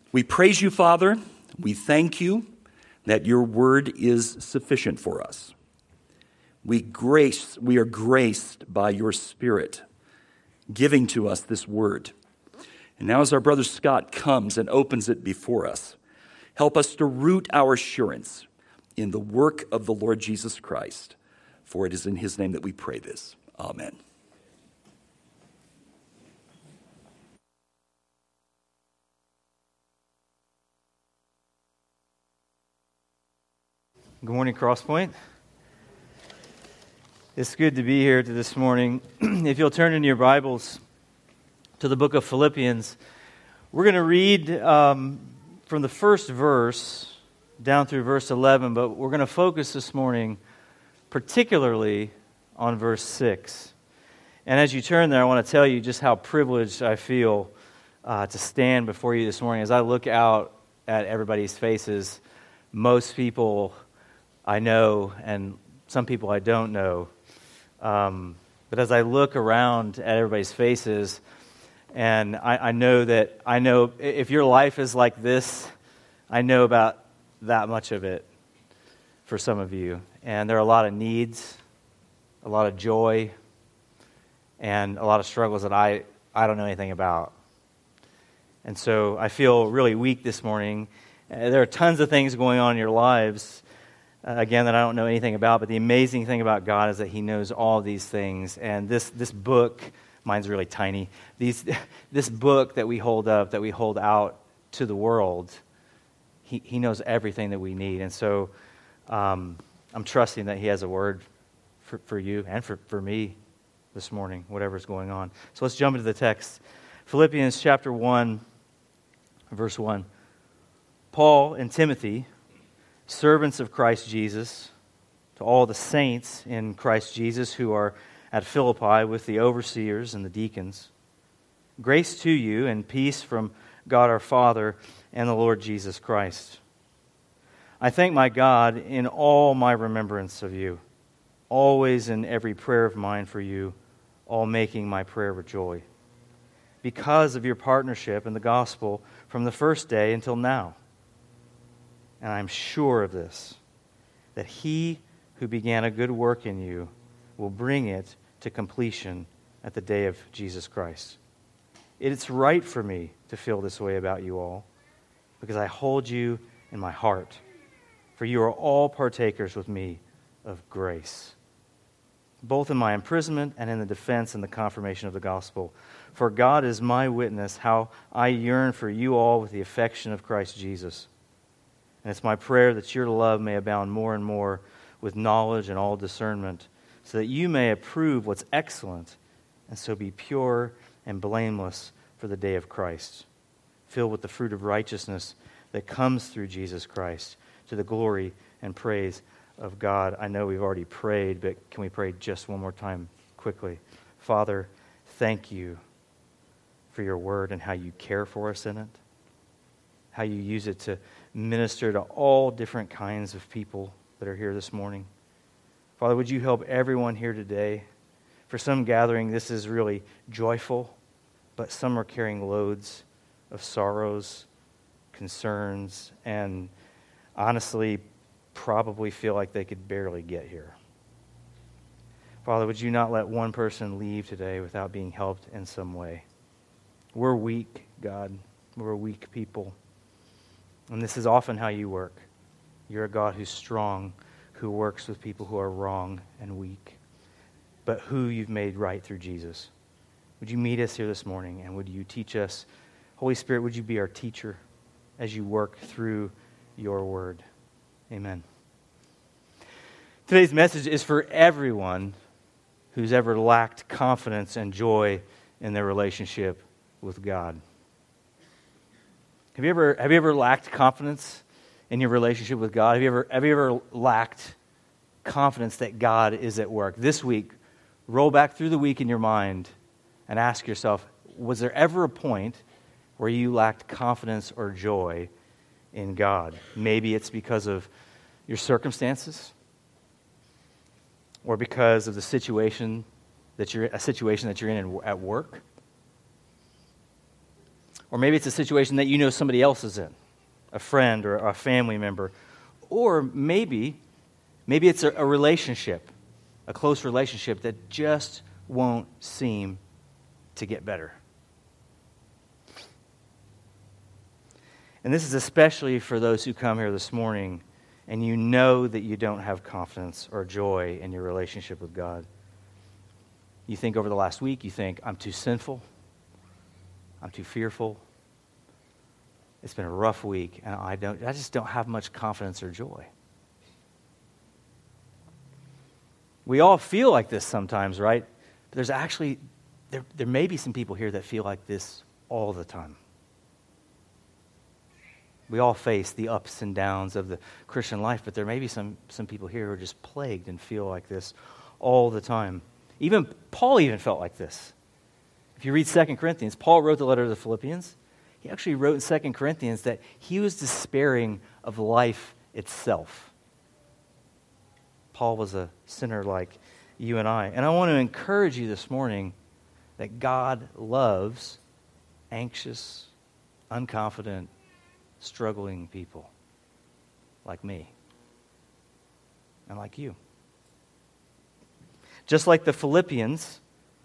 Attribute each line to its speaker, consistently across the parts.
Speaker 1: We praise you, Father. We thank you that your word is sufficient for us. We are graced by your Spirit giving to us this word. And now as our brother Scott comes and opens it before us, help us to root our assurance in the work of the Lord Jesus Christ. For it is in his name that we pray this. Amen.
Speaker 2: Good morning, Crosspoint. It's good to be here this morning. If you'll turn in your Bibles to the book of Philippians, we're going to read from the first verse down through verse 11, but we're going to focus this morning particularly on verse 6. And as you turn there, I want to tell you just how privileged I feel to stand before you this morning. As I look out at everybody's faces, most people I know, and some people I don't know. But as I look around at everybody's faces, and I know if your life is like this, I know about that much of it for some of you. And there are a lot of needs, a lot of joy, and a lot of struggles that I don't know anything about. And so I feel really weak this morning. There are tons of things going on in your lives, again, that I don't know anything about, but the amazing thing about God is that he knows all these things. And this book, mine's really tiny, this book that we hold up, that we hold out to the world, he knows everything that we need. And so I'm trusting that he has a word for you and for me this morning, whatever's going on. So let's jump into the text. Philippians chapter 1, verse 1. Paul and Timothy, servants of Christ Jesus, to all the saints in Christ Jesus who are at Philippi with the overseers and the deacons. Grace to you and peace from God our Father and the Lord Jesus Christ. I thank my God in all my remembrance of you, always in every prayer of mine for you, all making my prayer with joy, because of your partnership in the gospel from the first day until now. And I'm sure of this, that he who began a good work in you will bring it to completion at the day of Jesus Christ. It's right for me to feel this way about you all, because I hold you in my heart, for you are all partakers with me of grace, both in my imprisonment and in the defense and the confirmation of the gospel. For God is my witness how I yearn for you all with the affection of Christ Jesus. And it's my prayer that your love may abound more and more with knowledge and all discernment, so that you may approve what's excellent, and so be pure and blameless for the day of Christ, filled with the fruit of righteousness that comes through Jesus Christ, to the glory and praise of God. I know we've already prayed, but can we pray just one more time quickly? Father, thank you for your word and how you care for us in it, how you use it to minister to all different kinds of people that are here this morning. Father, would you help everyone here today? For some gathering, this is really joyful, but some are carrying loads of sorrows, concerns, and honestly, probably feel like they could barely get here. Father, would you not let one person leave today without being helped in some way? We're weak, God. We're weak people. And this is often how you work. You're a God who's strong, who works with people who are wrong and weak, but who you've made right through Jesus. Would you meet us here this morning, and would you teach us? Holy Spirit, would you be our teacher as you work through your word? Amen. Today's message is for everyone who's ever lacked confidence and joy in their relationship with God. Have you ever lacked confidence in your relationship with God? Have you ever lacked confidence that God is at work? This week, roll back through the week in your mind and ask yourself, was there ever a point where you lacked confidence or joy in God? Maybe it's because of your circumstances, or because of the situation that you're in at work. Or maybe it's a situation that you know somebody else is in, a friend or a family member. Or maybe it's a relationship, a close relationship that just won't seem to get better. And this is especially for those who come here this morning and you know that you don't have confidence or joy in your relationship with God. You think over the last week, you think, I'm too sinful, I'm too fearful. It's been a rough week, and I just don't have much confidence or joy. We all feel like this sometimes, right? But there's actually, there may be some people here that feel like this all the time. We all face the ups and downs of the Christian life, but there may be some people here who are just plagued and feel like this all the time. Even Paul even felt like this. If you read 2 Corinthians, Paul wrote the letter to the Philippians. He actually wrote in 2 Corinthians that he was despairing of life itself. Paul was a sinner like you and I. And I want to encourage you this morning that God loves anxious, unconfident, struggling people like me and like you. Just like the Philippians,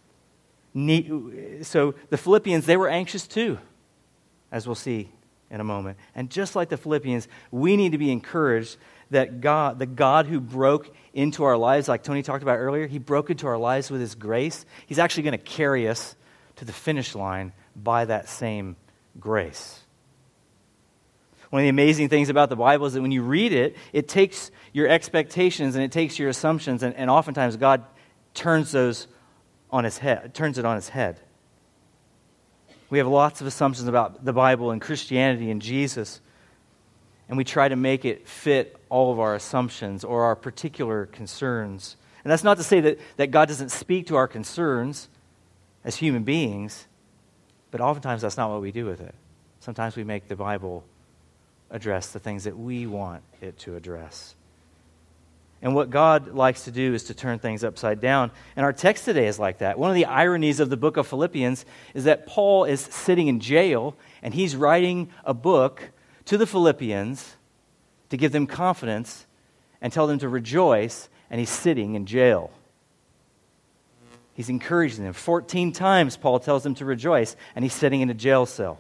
Speaker 2: so the Philippians, they were anxious too, as we'll see in a moment. And just like the Philippians, we need to be encouraged that God, the God who broke into our lives, like Tony talked about earlier, he broke into our lives with his grace. He's actually going to carry us to the finish line by that same grace. One of the amazing things about the Bible is that when you read it, it takes your expectations and it takes your assumptions, and oftentimes God turns it on its head. We have lots of assumptions about the Bible and Christianity and Jesus, and we try to make it fit all of our assumptions or our particular concerns. And that's not to say that God doesn't speak to our concerns as human beings, but oftentimes that's not what we do with it. Sometimes we make the Bible address the things that we want it to address. And what God likes to do is to turn things upside down. And our text today is like that. One of the ironies of the book of Philippians is that Paul is sitting in jail, and he's writing a book to the Philippians to give them confidence and tell them to rejoice, and he's sitting in jail. He's encouraging them. 14 times Paul tells them to rejoice, and he's sitting in a jail cell.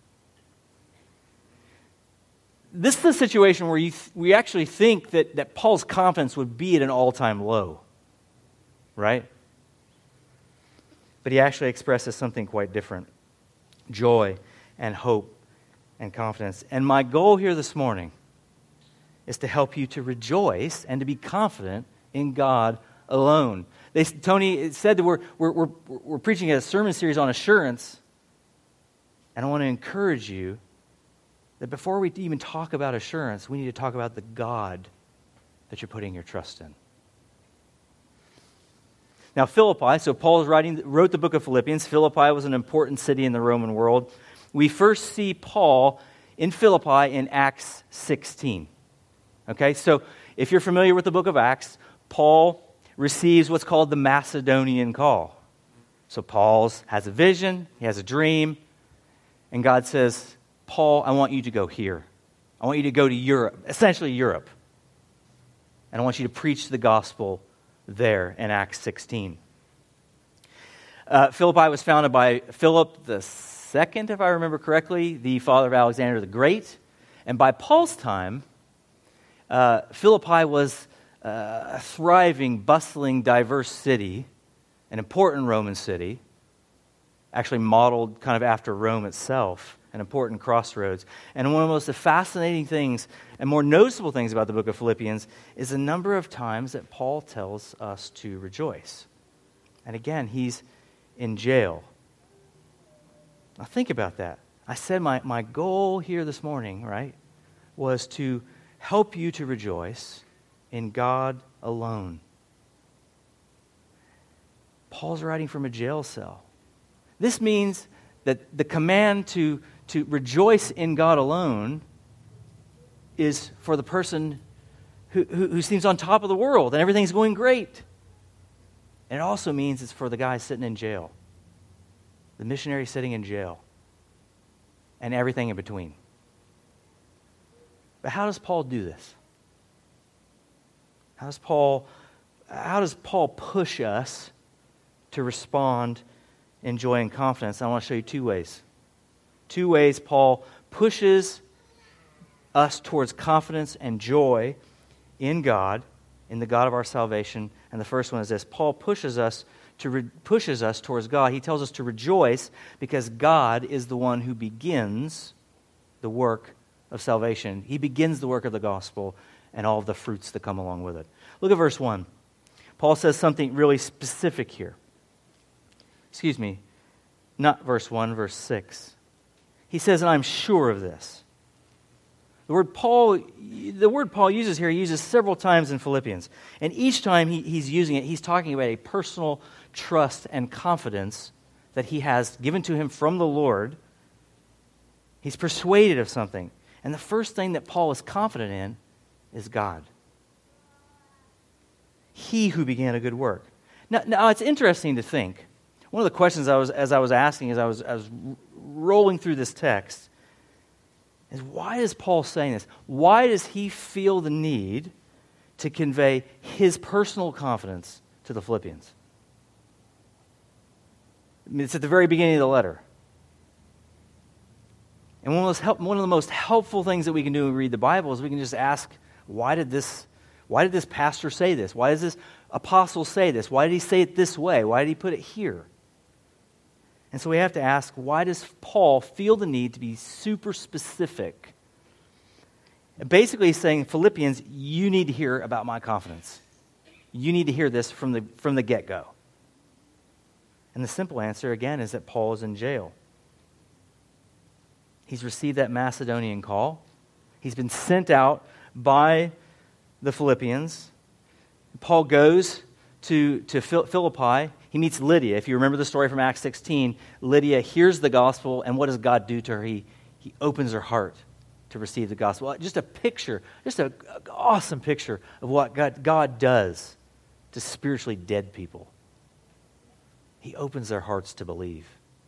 Speaker 2: This is a situation where we actually think that Paul's confidence would be at an all-time low, right? But he actually expresses something quite different: joy and hope and confidence. And my goal here this morning is to help you to rejoice and to be confident in God alone. Tony said that we're preaching a sermon series on assurance, and I want to encourage you that before we even talk about assurance, we need to talk about the God that you're putting your trust in. Now, Philippi, so Paul wrote the book of Philippians. Philippi was an important city in the Roman world. We first see Paul in Philippi in Acts 16. Okay, so if you're familiar with the book of Acts, Paul receives what's called the Macedonian call. So Paul has a vision, he has a dream, and God says, Paul, I want you to go here. I want you to go to Europe, essentially Europe. And I want you to preach the gospel there in Acts 16. Philippi was founded by Philip II, if I remember correctly, the father of Alexander the Great. And by Paul's time, Philippi was a thriving, bustling, diverse city, an important Roman city, actually modeled kind of after Rome itself. An important crossroads. And one of the most fascinating things and more noticeable things about the book of Philippians is the number of times that Paul tells us to rejoice. And again, he's in jail. Now think about that. I said my goal here this morning, right, was to help you to rejoice in God alone. Paul's writing from a jail cell. This means that the command to rejoice in God alone is for the person who seems on top of the world and everything's going great. And it also means it's for the guy sitting in jail, the missionary sitting in jail. and everything in between. But how does Paul do this? How does Paul push us to respond in joy and confidence? I want to show you two ways. Two ways Paul pushes us towards confidence and joy in God, in the God of our salvation. And the first one is this. Paul pushes us towards God. He tells us to rejoice because God is the one who begins the work of salvation. He begins the work of the gospel and all of the fruits that come along with it. Look at verse 1. Paul says something really specific here. Excuse me, not verse 1, verse 6. He says, and I'm sure of this. The word Paul uses here, he uses several times in Philippians. And each time he's using it, he's talking about a personal trust and confidence that he has given to him from the Lord. He's persuaded of something. And the first thing that Paul is confident in is God. He who began a good work. Now it's interesting to think. One of the questions I was asking as I was rolling through this text is, why is Paul saying this? Why does he feel the need to convey his personal confidence to the Philippians? I mean, it's at the very beginning of the letter. And one of the most helpful things that we can do when we read the Bible is we can just ask, why did this pastor say this? Why does this apostle say this? Why did he say it this way? Why did he put it here? And so we have to ask, why does Paul feel the need to be super specific? Basically, he's saying, Philippians, you need to hear about my confidence. You need to hear this from the get-go. And the simple answer, again, is that Paul is in jail. He's received that Macedonian call. He's been sent out by the Philippians. Paul goes to Philippi. He meets Lydia. If you remember the story from Acts 16, Lydia hears the gospel, and what does God do to her? He opens her heart to receive the gospel. Just a picture, just an awesome picture of what God does to spiritually dead people. He opens their hearts to believe.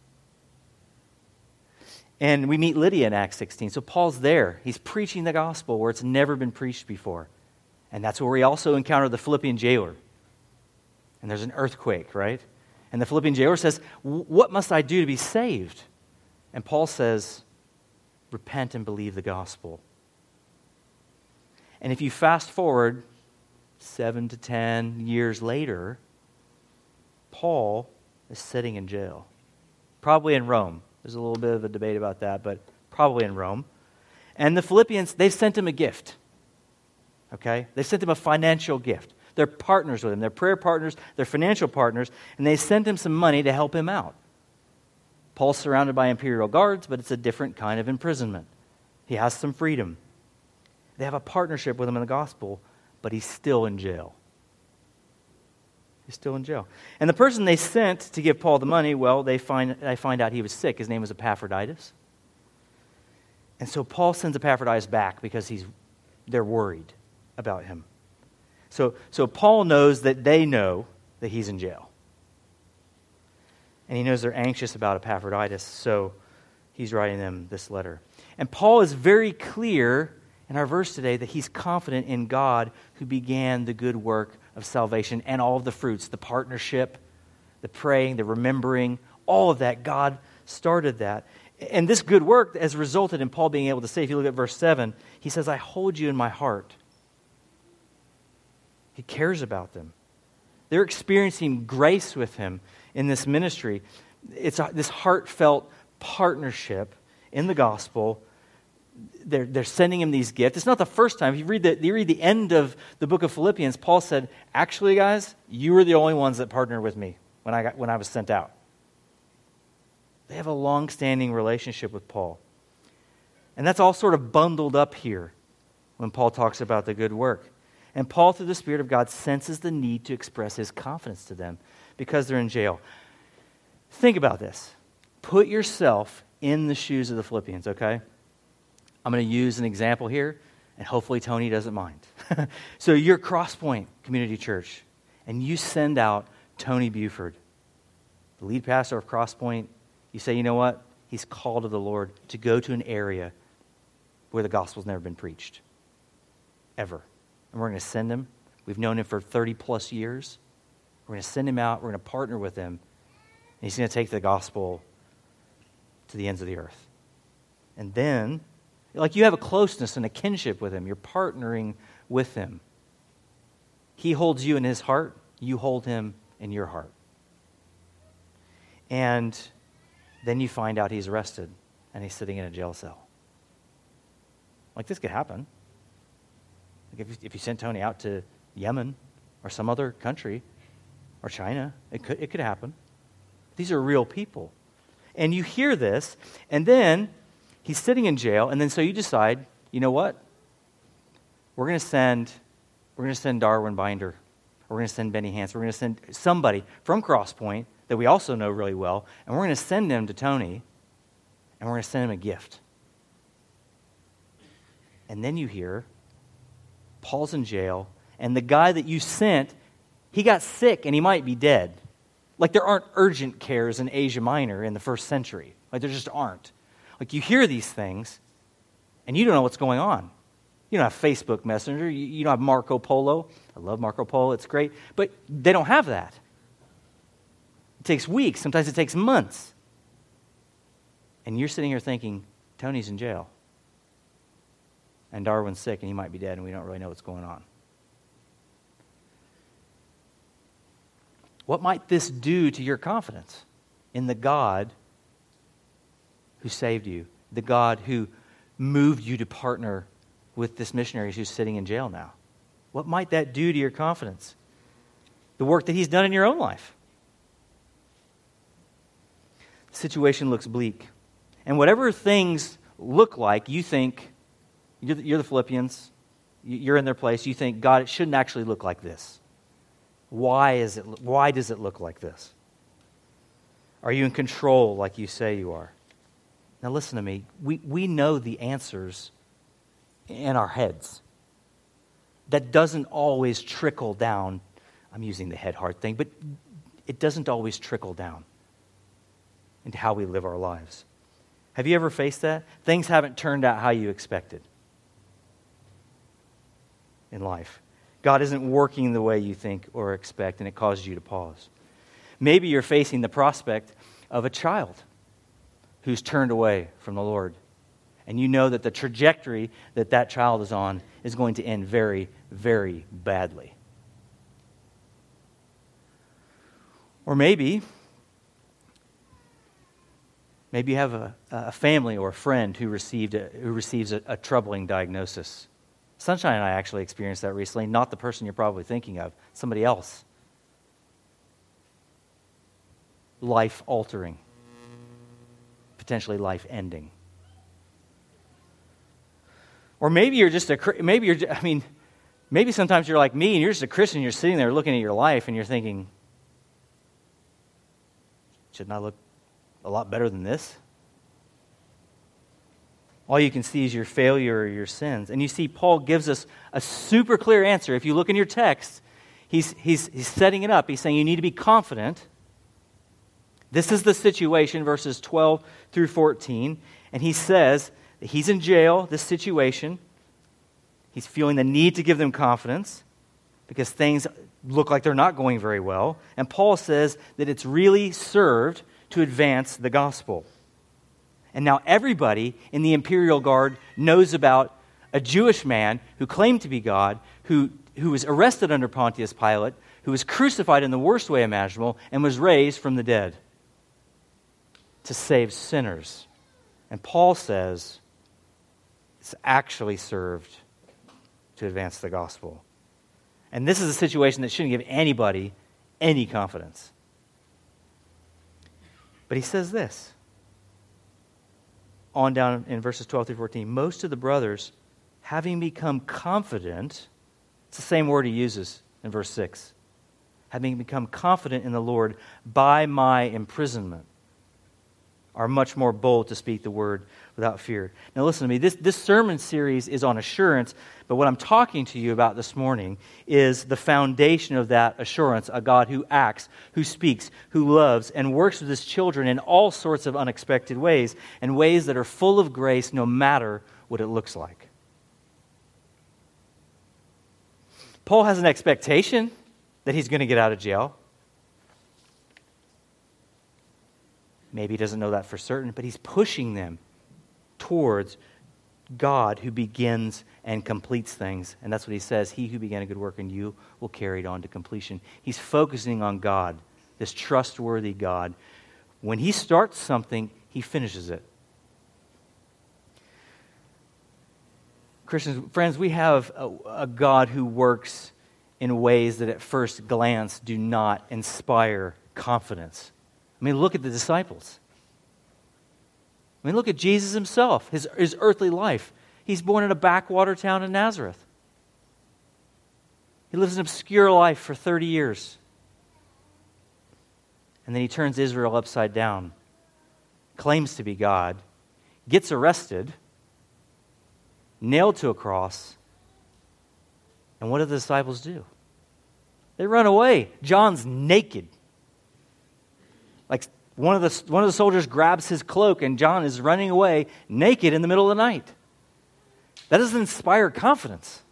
Speaker 2: And we meet Lydia in Acts 16. So Paul's there. He's preaching the gospel where it's never been preached before. And that's where we also encounter the Philippian jailer. And there's an earthquake, right? And the Philippian jailer says, what must I do to be saved? And Paul says, repent and believe the gospel. And if you fast forward 7 to 10 years later, Paul is sitting in jail. Probably in Rome. There's a little bit of a debate about that, but probably in Rome. And the Philippians, they've sent him a gift. Okay? They sent him a financial gift. They're partners with him. They're prayer partners. They're financial partners. And they sent him some money to help him out. Paul's surrounded by imperial guards, but it's a different kind of imprisonment. He has some freedom. They have a partnership with him in the gospel, but he's still in jail. He's still in jail. And the person they sent to give Paul the money, well, they find out he was sick. His name was Epaphroditus. And so Paul sends Epaphroditus back because they're worried about him. So Paul knows that they know that he's in jail. And he knows they're anxious about Epaphroditus, so he's writing them this letter. And Paul is very clear in our verse today that he's confident in God who began the good work of salvation and all of the fruits, the partnership, the praying, the remembering, all of that. God started that. And this good work has resulted in Paul being able to say, if you look at verse 7, he says, I hold you in my heart. He cares about them. They're experiencing grace with him in this ministry. It's this heartfelt partnership in the gospel. They're sending him these gifts. It's not the first time. If you read the end of the book of Philippians, Paul said, actually, guys, you were the only ones that partnered with me when I was sent out. They have a long-standing relationship with Paul. And that's all sort of bundled up here when Paul talks about the good work. And Paul, through the Spirit of God, senses the need to express his confidence to them because they're in jail. Think about this. Put yourself in the shoes of the Philippians, okay? I'm going to use an example here, and hopefully Tony doesn't mind. So you're Crosspoint Community Church, and you send out Tony Buford, the lead pastor of Crosspoint. You say, you know what? he's called of the Lord to go to an area where the gospel's never been preached. Ever. And we're going to send him. We've known him for 30 plus years. We're going to send him out. We're going to partner with him. And he's going to take the gospel to the ends of the earth. And then, like, you have a closeness and a kinship with him. You're partnering with him. He holds you in his heart. You hold him in your heart. And then you find out he's arrested and he's sitting in a jail cell. Like, this could happen. Like, if you sent Tony out to Yemen or some other country or China, it could happen. These are real people. And you hear this, and then he's sitting in jail, and then so you decide, you know what? We're going to send Darwin Binder. We're going to send Benny Hansen. We're going to send somebody from Cross Point that we also know really well, and we're going to send him to Tony, and we're going to send him a gift. And then you hear Paul's in jail, and the guy that you sent, he got sick, and he might be dead. Like, there aren't urgent cares in Asia Minor in the first century. Like, there just aren't. Like, you hear these things, and you don't know what's going on. You don't have Facebook Messenger. You don't have Marco Polo. I love Marco Polo. It's great. But they don't have that. It takes weeks. Sometimes it takes months. And you're sitting here thinking, Tony's in jail. And Darwin's sick, and he might be dead, and we don't really know what's going on. What might this do to your confidence in the God who saved you, the God who moved you to partner with this missionary who's sitting in jail now? What might that do to your confidence? The work that he's done in your own life. The situation looks bleak. And whatever things look like, you think, you're the Philippians, you're in their place, you think, God, it shouldn't actually look like this. Why does it look like this? Are you in control like you say you are? Now listen to me. We know the answers in our heads. That doesn't always trickle down. I'm using the head-heart thing, but it doesn't always trickle down into how we live our lives. Have you ever faced that? Things haven't turned out how you expected in life. God isn't working the way you think or expect, and it causes you to pause. Maybe you're facing the prospect of a child who's turned away from the Lord, and you know that the trajectory that that child is on is going to end very, very badly. Or maybe you have a family or a friend who receives a troubling diagnosis. Sunshine and I actually experienced that recently, not the person you're probably thinking of, somebody else. Life-altering, potentially life-ending. Or maybe maybe sometimes you're like me and you're just a Christian, you're sitting there looking at your life and you're thinking, shouldn't I look a lot better than this? All you can see is your failure or your sins. And you see, Paul gives us a super clear answer. If you look in your text, he's setting it up. He's saying you need to be confident. This is the situation, verses 12 through 14. And he says that he's in jail, this situation. He's feeling the need to give them confidence because things look like they're not going very well. And Paul says that it's really served to advance the gospel. And now everybody in the imperial guard knows about a Jewish man who claimed to be God, who was arrested under Pontius Pilate, who was crucified in the worst way imaginable, and was raised from the dead to save sinners. And Paul says it's actually served to advance the gospel. And this is a situation that shouldn't give anybody any confidence. But he says this. On down in verses 12 through 14, most of the brothers, having become confident, it's the same word he uses in verse 6, having become confident in the Lord by my imprisonment, are much more bold to speak the word without fear. Now listen to me, this sermon series is on assurance, but what I'm talking to you about this morning is the foundation of that assurance, a God who acts, who speaks, who loves, and works with his children in all sorts of unexpected ways, and ways that are full of grace no matter what it looks like. Paul has an expectation that he's going to get out of jail. Maybe he doesn't know that for certain, but he's pushing them towards God who begins and completes things. And that's what he says, he who began a good work in you will carry it on to completion. He's focusing on God, this trustworthy God. When he starts something, he finishes it. Christians, friends, we have a God who works in ways that at first glance do not inspire confidence. I mean, look at the disciples. I mean, look at Jesus himself, his earthly life. He's born in a backwater town in Nazareth. He lives an obscure life for 30 years. And then he turns Israel upside down, claims to be God, gets arrested, nailed to a cross, and what do the disciples do? They run away. John's naked. Like one of the soldiers grabs his cloak and John is running away naked in the middle of the night. That doesn't inspire confidence.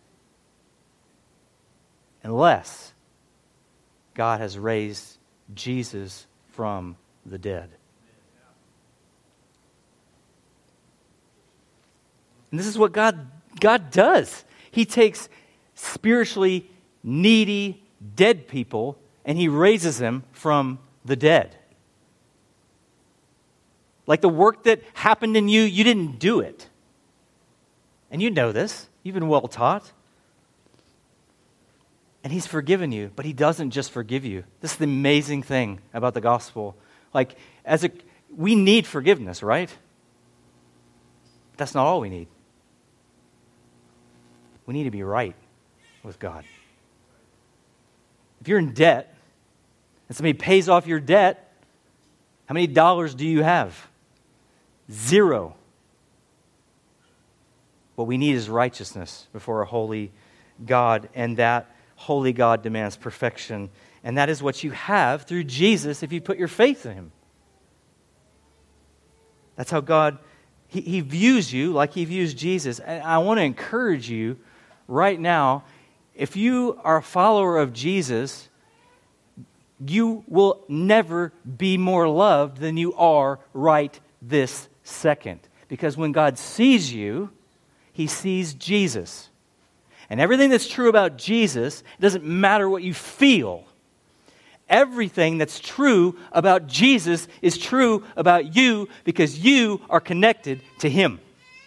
Speaker 2: Unless God has raised Jesus from the dead. And this is what God does. He takes spiritually needy, dead people and he raises them from the dead. Like the work that happened in you, you didn't do it. And you know this. You've been well taught. And he's forgiven you, but he doesn't just forgive you. This is the amazing thing about the gospel. Like, we need forgiveness, right? But that's not all we need. We need to be right with God. If you're in debt, and somebody pays off your debt, how many dollars do you have? 0. What we need is righteousness before a holy God, and that holy God demands perfection. And that is what you have through Jesus if you put your faith in him. That's how God, he views you like he views Jesus. And I want to encourage you right now, if you are a follower of Jesus, you will never be more loved than you are right this second. Because when God sees you, he sees Jesus. And everything that's true about Jesus, it doesn't matter what you feel. Everything that's true about Jesus is true about you because you are connected to him.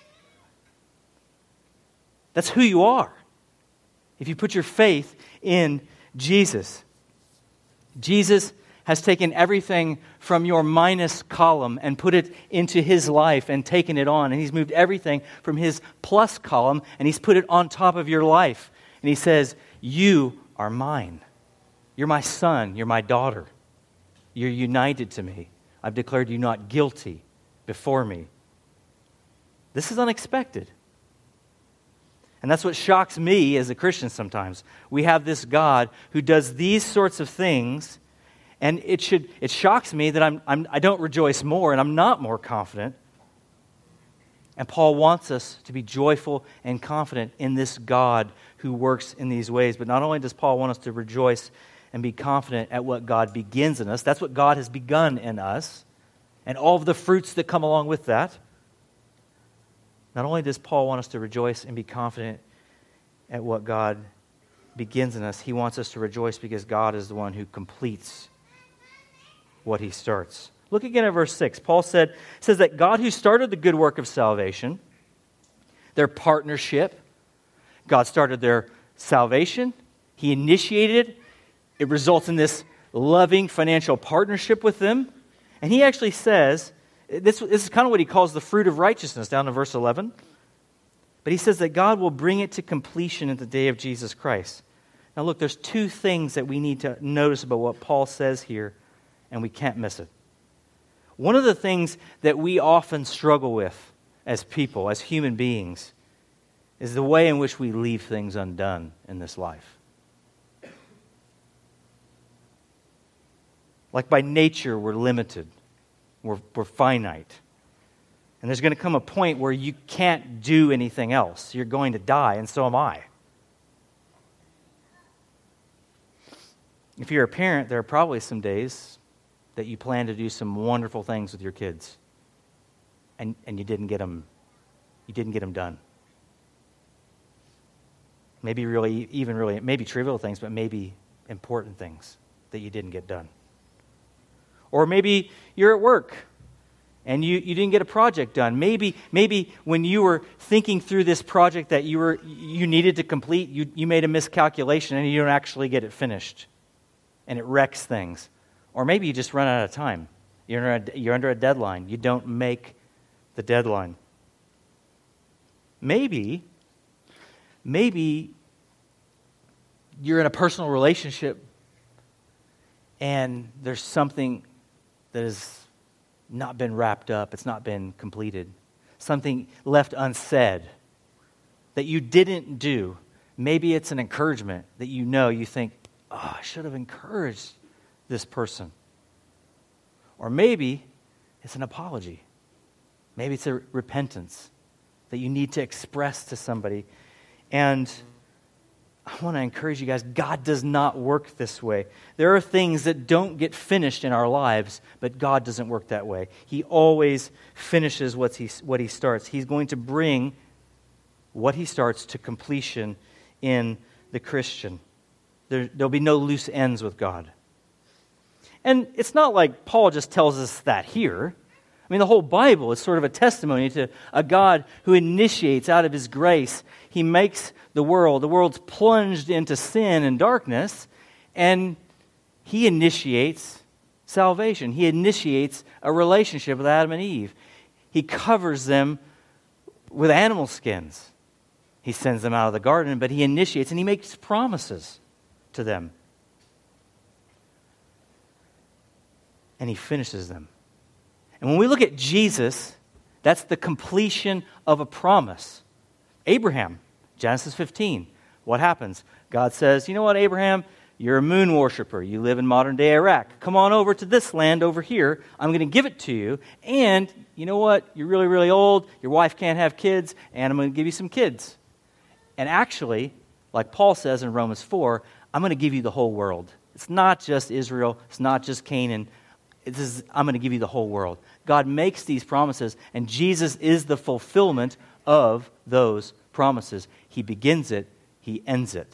Speaker 2: That's who you are. If you put your faith in Jesus. Jesus has taken everything from your minus column and put it into his life and taken it on. And he's moved everything from his plus column and he's put it on top of your life. And he says, you are mine. You're my son. You're my daughter. You're united to me. I've declared you not guilty before me. This is unexpected. And that's what shocks me as a Christian sometimes. We have this God who does these sorts of things, and it shocks me that I don't rejoice more and I'm not more confident. And Paul wants us to be joyful and confident in this God who works in these ways. But not only does Paul want us to rejoice and be confident at what God begins in us, that's what God has begun in us, and all of the fruits that come along with that. Not only does Paul want us to rejoice and be confident at what God begins in us, he wants us to rejoice because God is the one who completes what he starts. Look again at verse 6. Paul says that God who started the good work of salvation, their partnership, God started their salvation, he initiated it, it results in this loving financial partnership with them, and he actually says, this is kind of what he calls the fruit of righteousness down in verse 11. But he says that God will bring it to completion at the day of Jesus Christ. Now look, there's two things that we need to notice about what Paul says here, and we can't miss it. One of the things that we often struggle with as people, as human beings, is the way in which we leave things undone in this life. Like by nature, we're limited. We're finite. And there's going to come a point where you can't do anything else. You're going to die, and so am I. If you're a parent, there are probably some days that you plan to do some wonderful things with your kids, and you didn't get them done. Maybe maybe trivial things, but maybe important things that you didn't get done. Or maybe you're at work and you didn't get a project done. Maybe when you were thinking through this project that you needed to complete, you made a miscalculation and you don't actually get it finished. And it wrecks things. Or maybe you just run out of time. You're under a deadline. You don't make the deadline. Maybe you're in a personal relationship and there's something that has not been wrapped up. It's not been completed. Something left unsaid that you didn't do. Maybe it's an encouragement that you think, I should have encouraged this person. Or maybe it's an apology. Maybe it's a repentance that you need to express to somebody. And I want to encourage you guys, God does not work this way. There are things that don't get finished in our lives, but God doesn't work that way. He always finishes what he starts. He's going to bring what he starts to completion in the Christian. There'll be no loose ends with God. And it's not like Paul just tells us that here. I mean, the whole Bible is sort of a testimony to a God who initiates out of his grace. He makes the world's plunged into sin and darkness, and he initiates salvation. He initiates a relationship with Adam and Eve. He covers them with animal skins. He sends them out of the garden, but he initiates and he makes promises to them. And he finishes them. And when we look at Jesus, that's the completion of a promise. Abraham, Genesis 15, what happens? God says, you know what, Abraham, you're a moon worshiper. You live in modern-day Iraq. Come on over to this land over here. I'm going to give it to you. And you know what? You're really, really old. Your wife can't have kids, and I'm going to give you some kids. And actually, like Paul says in Romans 4, I'm going to give you the whole world. It's not just Israel. It's not just Canaan. I'm going to give you the whole world. God makes these promises, and Jesus is the fulfillment of those promises. He begins it. He ends it.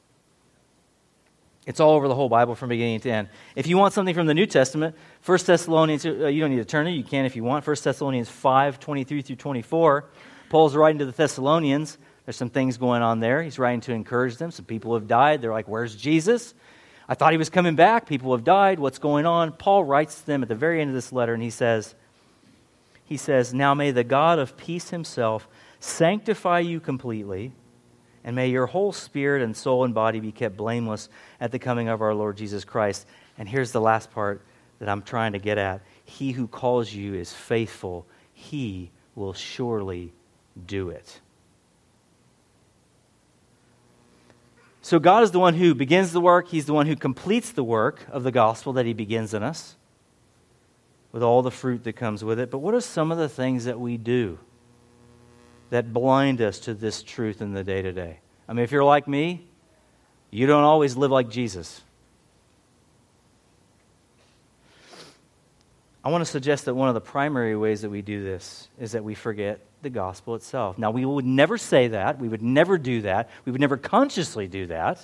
Speaker 2: It's all over the whole Bible from beginning to end. If you want something from the New Testament, 1 Thessalonians, you don't need to turn it. You can if you want. 1 Thessalonians 5, 23 through 24. Paul's writing to the Thessalonians. There's some things going on there. He's writing to encourage them. Some people have died. They're like, where's Jesus? I thought he was coming back. People have died. What's going on? Paul writes to them at the very end of this letter, and he says, now may the God of peace himself sanctify you completely, and may your whole spirit and soul and body be kept blameless at the coming of our Lord Jesus Christ. And here's the last part that I'm trying to get at. He who calls you is faithful. He will surely do it. So God is the one who begins the work. He's the one who completes the work of the gospel that he begins in us with all the fruit that comes with it. But what are some of the things that we do that blind us to this truth in the day-to-day? I mean, if you're like me, you don't always live like Jesus. I want to suggest that one of the primary ways that we do this is that we forget the gospel itself. Now, we would never say that. We would never do that. We would never consciously do that.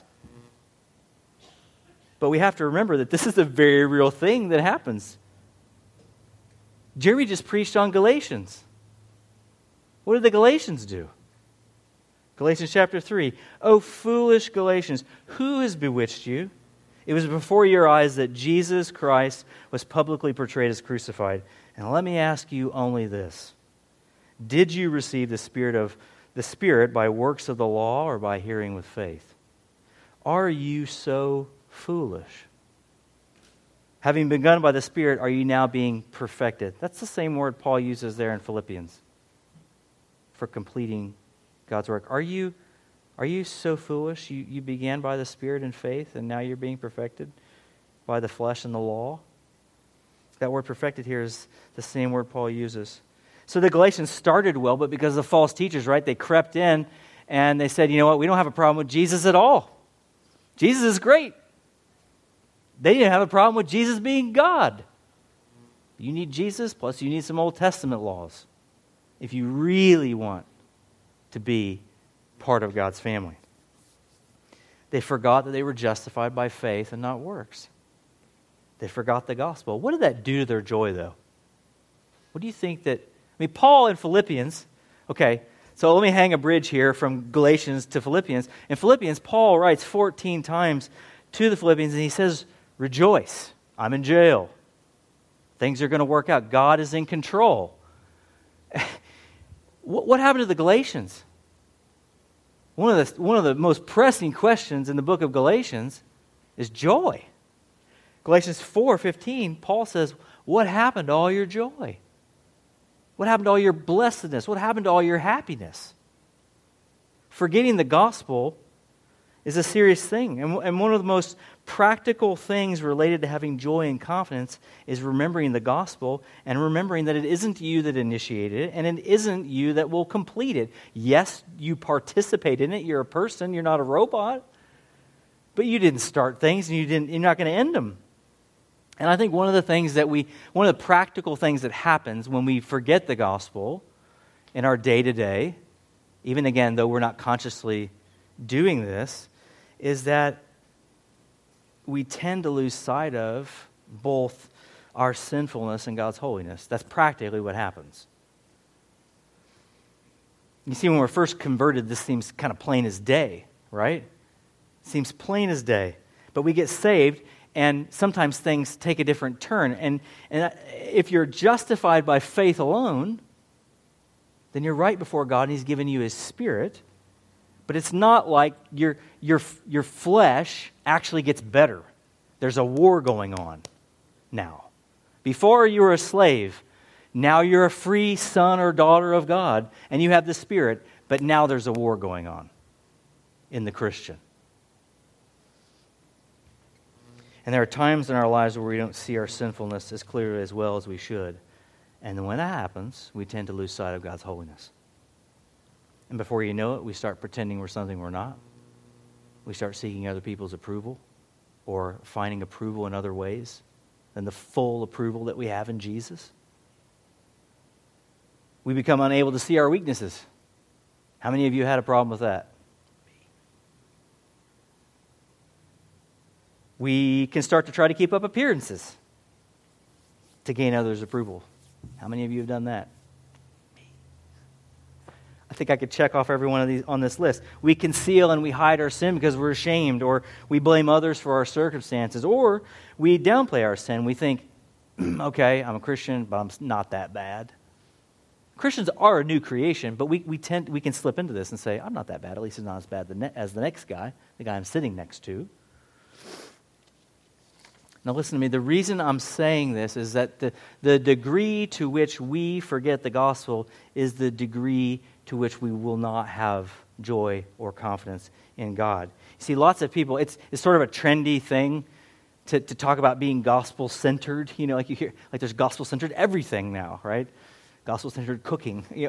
Speaker 2: But we have to remember that this is a very real thing that happens. Jeremy just preached on Galatians. What did the Galatians do? Galatians chapter 3. O foolish Galatians, who has bewitched you? It was before your eyes that Jesus Christ was publicly portrayed as crucified. And let me ask you only this. Did you receive the Spirit by works of the law or by hearing with faith? Are you so foolish? Having begun by the Spirit, are you now being perfected? That's the same word Paul uses there in Philippians for completing God's work. Are you so foolish? You began by the Spirit and faith, and now you're being perfected by the flesh and the law? That word perfected here is the same word Paul uses. So the Galatians started well, but because of the false teachers, right, they crept in and they said, you know what, we don't have a problem with Jesus at all. Jesus is great. They didn't have a problem with Jesus being God. You need Jesus, plus you need some Old Testament laws if you really want to be part of God's family. They forgot that they were justified by faith and not works. They forgot the gospel. What did that do to their joy, though? What do you think that... Paul in Philippians... Okay, so let me hang a bridge here from Galatians to Philippians. In Philippians, Paul writes 14 times to the Philippians, and he says, rejoice. I'm in jail. Things are going to work out. God is in control. What happened to the Galatians? One of the most pressing questions in the book of Galatians is joy. Galatians 4:15, Paul says, what happened to all your joy? What happened to all your blessedness? What happened to all your happiness? Forgetting the gospel is a serious thing. And one of the most practical things related to having joy and confidence is remembering the gospel and remembering that it isn't you that initiated it and it isn't you that will complete it. Yes, you participate in it. You're a person. You're not a robot. But you didn't start things and you're not going to end them. And I think one of the practical things that happens when we forget the gospel in our day-to-day, even again, though we're not consciously doing this, is that we tend to lose sight of both our sinfulness and God's holiness. That's practically what happens. You see, when we're first converted, this seems kind of plain as day, right? It seems plain as day. But we get saved, and sometimes things take a different turn. And if you're justified by faith alone, then you're right before God, and He's given you His Spirit. But it's not like your flesh actually gets better. There's a war going on now. Before you were a slave, now you're a free son or daughter of God, and you have the Spirit, but now there's a war going on in the Christian. And there are times in our lives where we don't see our sinfulness as clearly as well as we should. And when that happens, we tend to lose sight of God's holiness. And before you know it, we start pretending we're something we're not. We start seeking other people's approval or finding approval in other ways than the full approval that we have in Jesus. We become unable to see our weaknesses. How many of you had a problem with that? We can start to try to keep up appearances to gain others' approval. How many of you have done that? I think I could check off every one of these on this list. We conceal and we hide our sin because we're ashamed, or we blame others for our circumstances, or we downplay our sin. We think, okay, I'm a Christian, but I'm not that bad. Christians are a new creation, but we can slip into this and say, I'm not that bad. At least it's not as bad as the next guy, the guy I'm sitting next to. Now listen to me, the reason I'm saying this is that the degree to which we forget the gospel is the degree to which we will not have joy or confidence in God. You see, lots of people, it's sort of a trendy thing to talk about being gospel-centered. You know, like you hear, like there's gospel-centered everything now, right? Gospel-centered cooking. You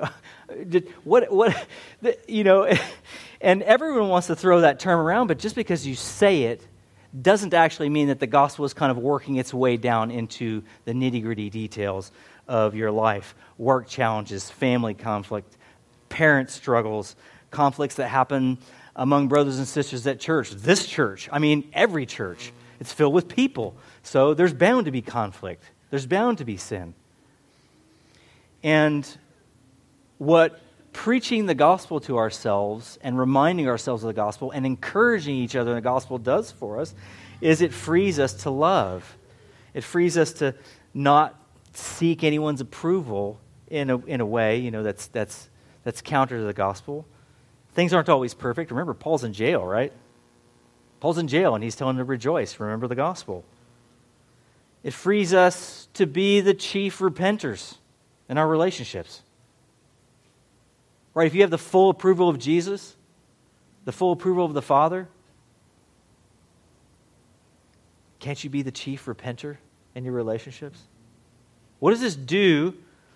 Speaker 2: know, and everyone wants to throw that term around, but just because you say it doesn't actually mean that the gospel is kind of working its way down into the nitty-gritty details of your life. Work challenges, family conflict, parent struggles, conflicts that happen among brothers and sisters at church. This church, I mean every church, it's filled with people. So there's bound to be conflict. There's bound to be sin. And what preaching the gospel to ourselves and reminding ourselves of the gospel and encouraging each other in the gospel does for us is it frees us to love. It frees us to not seek anyone's approval in a way, you know, that's counter to the gospel. Things aren't always perfect. Remember, Paul's in jail, right? Paul's in jail, and he's telling them to rejoice. Remember the gospel. It frees us to be the chief repenters in our relationships. Right? If you have the full approval of Jesus, the full approval of the Father, can't you be the chief repenter in your relationships? What does this do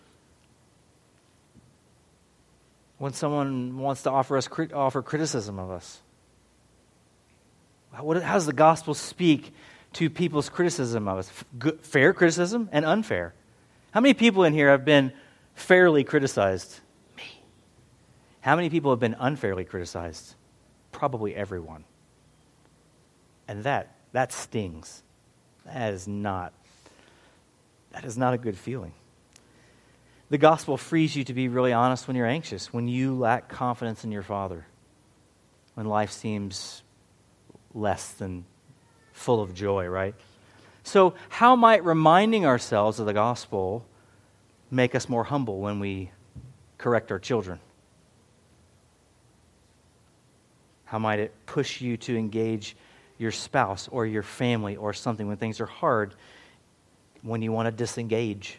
Speaker 2: when someone wants to offer criticism of us? How does the gospel speak to people's criticism of us? Fair criticism and unfair. How many people in here have been fairly criticized? Me. How many people have been unfairly criticized? Probably everyone. And that stings. That is not a good feeling. The gospel frees you to be really honest when you're anxious, when you lack confidence in your Father, when life seems less than full of joy, right? So how might reminding ourselves of the gospel make us more humble when we correct our children? How might it push you to engage your spouse or your family or something when things are hard, when you want to disengage?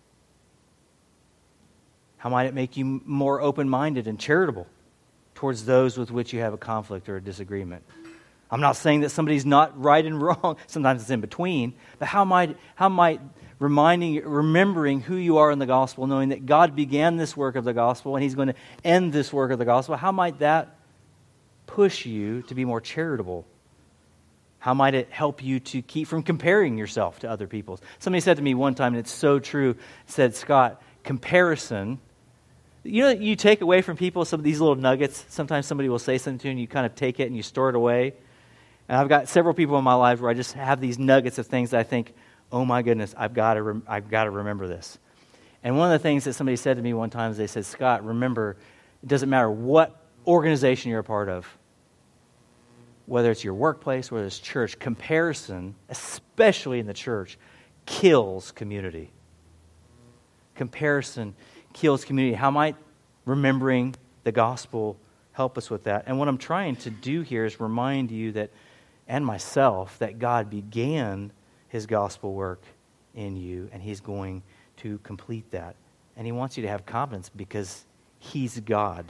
Speaker 2: How might it make you more open-minded and charitable towards those with which you have a conflict or a disagreement? I'm not saying that somebody's not right and wrong. Sometimes it's in between. But how might remembering who you are in the gospel, knowing that God began this work of the gospel and He's going to end this work of the gospel, how might that push you to be more charitable? How might it help you to keep from comparing yourself to other people? Somebody said to me one time, and it's so true, said, Scott, comparison. You take away from people some of these little nuggets. Sometimes somebody will say something to you and you kind of take it and you store it away. And I've got several people in my life where I just have these nuggets of things that I think, oh my goodness, I've got to remember this. And one of the things that somebody said to me one time is they said, Scott, remember, it doesn't matter what organization you're a part of, whether it's your workplace, whether it's church, comparison, especially in the church, kills community. Comparison kills community. How might remembering the gospel help us with that? And what I'm trying to do here is remind you that, and myself, that God began His gospel work in you, and He's going to complete that. And He wants you to have confidence because He's God.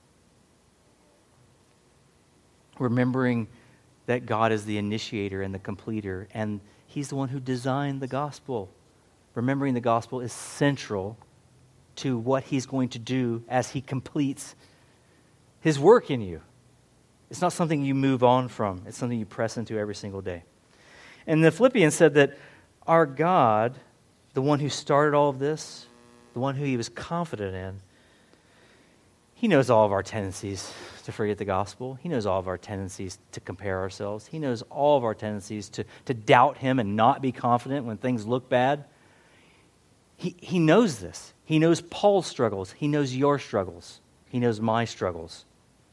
Speaker 2: Remembering that God is the initiator and the completer, and He's the one who designed the gospel. Remembering the gospel is central to what He's going to do as He completes His work in you. It's not something you move on from. It's something you press into every single day. And the Philippians said that our God, the one who started all of this, the one who He was confident in, He knows all of our tendencies to forget the gospel. He knows all of our tendencies to compare ourselves. He knows all of our tendencies to doubt Him and not be confident when things look bad. He knows this. He knows Paul's struggles. He knows your struggles. He knows my struggles.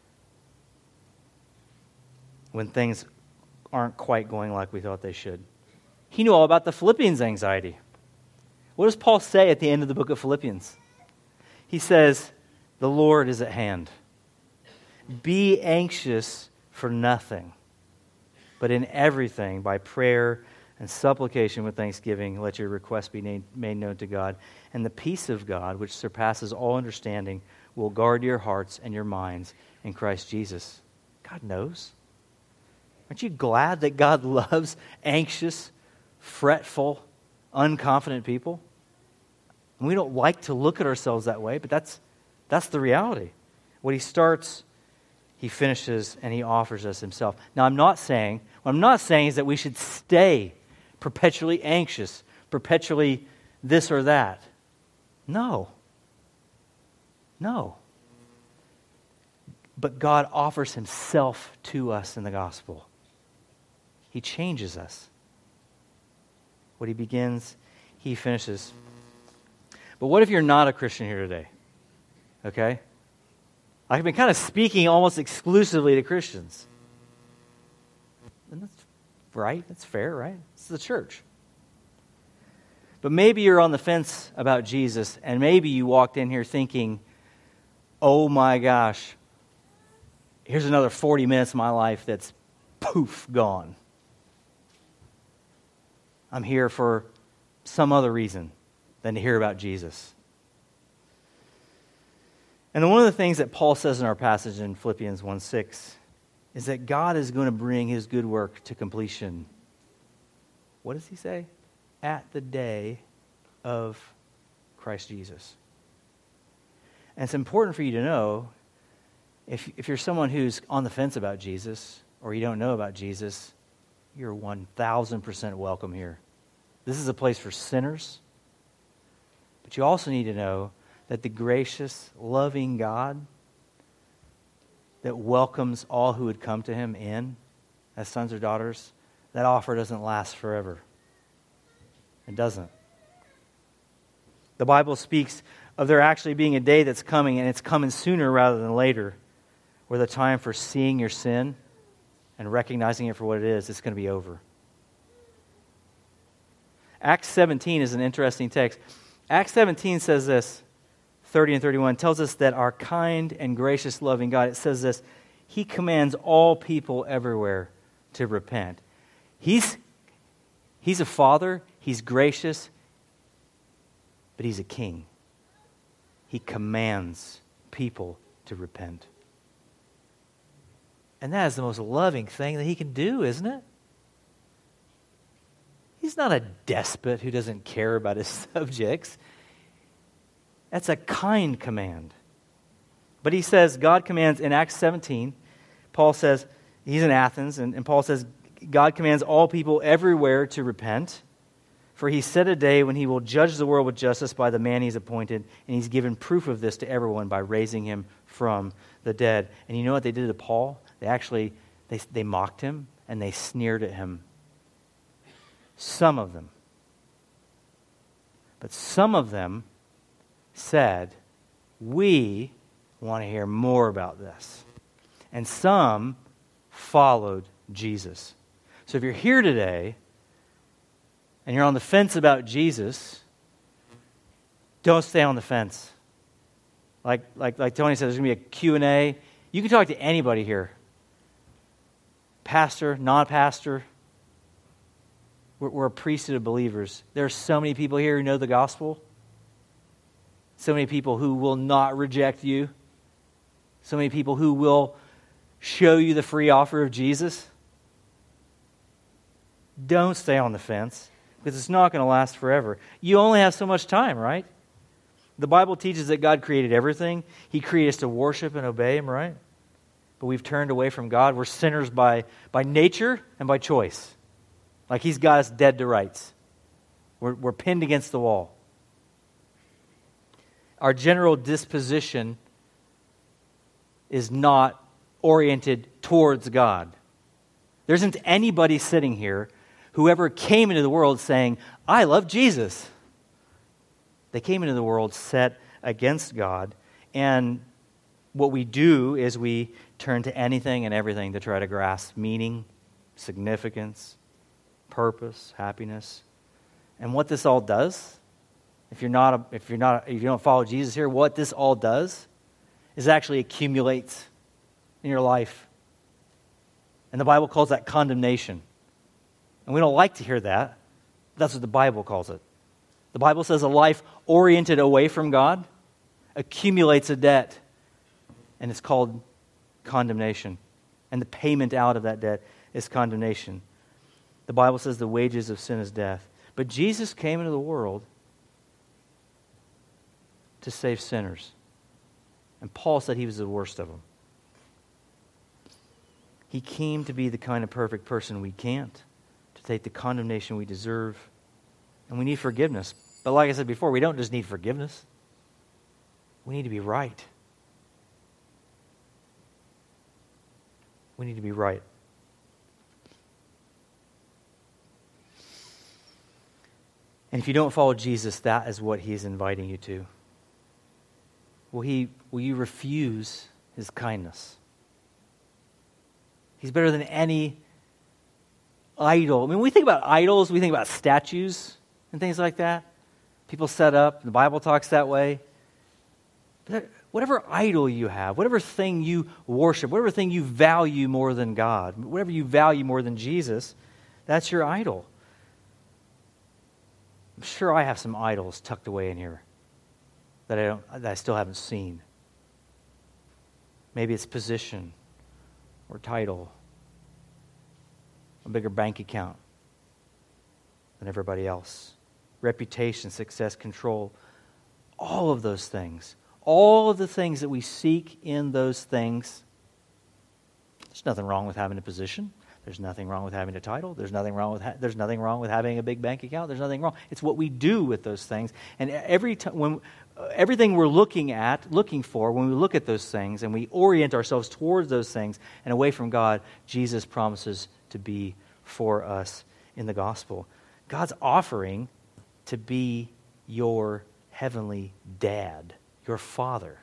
Speaker 2: When things aren't quite going like we thought they should. He knew all about the Philippians' anxiety. What does Paul say at the end of the book of Philippians? He says, the Lord is at hand. Be anxious for nothing, but in everything, by prayer and supplication with thanksgiving, let your requests be made known to God. And the peace of God, which surpasses all understanding, will guard your hearts and your minds in Christ Jesus. God knows. Aren't you glad that God loves anxious, fretful, unconfident people? And we don't like to look at ourselves that way, but that's the reality. What He starts, He finishes, and He offers us Himself. Now, what I'm not saying is that we should stay perpetually anxious, perpetually this or that. No. But God offers Himself to us in the gospel. He changes us. What He begins, He finishes. But what if you're not a Christian here today? Okay? I've been kind of speaking almost exclusively to Christians. And that's right. That's fair, right? It's the church. But maybe you're on the fence about Jesus, and maybe you walked in here thinking, oh my gosh, here's another 40 minutes of my life that's poof, gone. I'm here for some other reason than to hear about Jesus. And one of the things that Paul says in our passage in Philippians 1:6 is that God is going to bring his good work to completion. What does he say? At the day of Christ Jesus. And it's important for you to know, if you're someone who's on the fence about Jesus, or you don't know about Jesus, you're 1,000% welcome here. This is a place for sinners. But you also need to know that the gracious, loving God that welcomes all who would come to him in as sons or daughters, that offer doesn't last forever. It doesn't. The Bible speaks of there actually being a day that's coming, and it's coming sooner rather than later, where the time for seeing your sin and recognizing it for what it is going to be over. Acts 17 is an interesting text. Acts 17 says this, 30 and 31, tells us that our kind and gracious, loving God, it says this, he commands all people everywhere to repent. He's a father, he's gracious, but he's a king. He commands people to repent. And that is the most loving thing that he can do, isn't it? He's not a despot who doesn't care about his subjects. That's a kind command. But he says, God commands in Acts 17, Paul says, he's in Athens, and Paul says, God commands all people everywhere to repent, for he set a day when he will judge the world with justice by the man he's appointed, and he's given proof of this to everyone by raising him from the dead. And you know what they did to Paul? They mocked him, and they sneered at him. Some of them. But some of them said, we want to hear more about this. And some followed Jesus. So if you're here today and you're on the fence about Jesus, don't stay on the fence. Like Tony said, there's going to be a Q&A. You can talk to anybody here. Pastor, non-pastor. We're a priesthood of believers. There are so many people here who know the gospel. So many people who will not reject you. So many people who will show you the free offer of Jesus. Don't stay on the fence, because it's not going to last forever. You only have so much time, right? The Bible teaches that God created everything. He created us to worship and obey him, right? But we've turned away from God. We're sinners by nature and by choice. Like he's got us dead to rights. We're pinned against the wall. Our general disposition is not oriented towards God. There isn't anybody sitting here who ever came into the world saying, I love Jesus. They came into the world set against God, and what we do is we turn to anything and everything to try to grasp meaning, significance, purpose, happiness. And what this all does, if you don't follow Jesus here, what this all does is actually accumulates in your life. And the Bible calls that condemnation. And we don't like to hear that. But that's what the Bible calls it. The Bible says a life oriented away from God accumulates a debt. And it's called condemnation. And the payment out of that debt is condemnation. The Bible says the wages of sin is death. But Jesus came into the world to save sinners. And Paul said he was the worst of them. He came to be the kind of perfect person we can't, to take the condemnation we deserve. And we need forgiveness. But like I said before, we don't just need forgiveness. We need to be right. We need to be right. And if you don't follow Jesus, that is what he is inviting you to. Will you refuse his kindness? He's better than any idol. I mean, when we think about idols, we think about statues and things like that. People set up, the Bible talks that way. But whatever idol you have, whatever thing you worship, whatever thing you value more than God, whatever you value more than Jesus, that's your idol. I'm sure I have some idols tucked away in here that I still haven't seen. Maybe it's position or title, a bigger bank account than everybody else, reputation, success, control, all of those things. All of the things that we seek in those things. There's nothing wrong with having a position. There's nothing wrong with having a title. There's nothing wrong with having a big bank account. There's nothing wrong. It's what we do with those things. And everything we're looking for, when we look at those things and we orient ourselves towards those things and away from God, Jesus promises to be for us in the gospel. God's offering to be your heavenly dad, your father.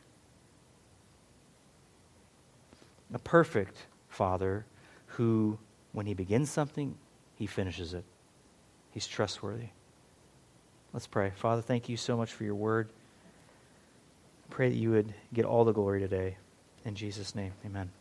Speaker 2: A perfect father who, when he begins something, he finishes it. He's trustworthy. Let's pray. Father, thank you so much for your word. I pray that you would get all the glory today. In Jesus' name, amen.